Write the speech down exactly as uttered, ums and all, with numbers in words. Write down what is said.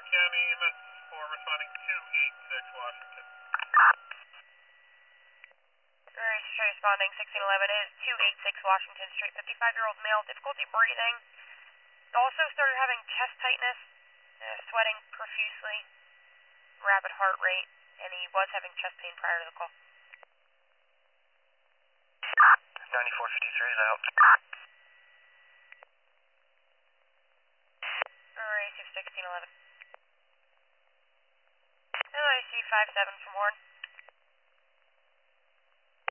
County E M S four responding two eight six Washington. Alright, straight responding sixteen eleven is two eight six Washington Street, fifty-five-year-old male, difficulty breathing. Also started having chest tightness, uh, sweating profusely, rapid heart rate, and he was having chest pain prior to the call. ninety-four fifty-three is out. Alright, sixteen eleven. L I C five seven from Warren.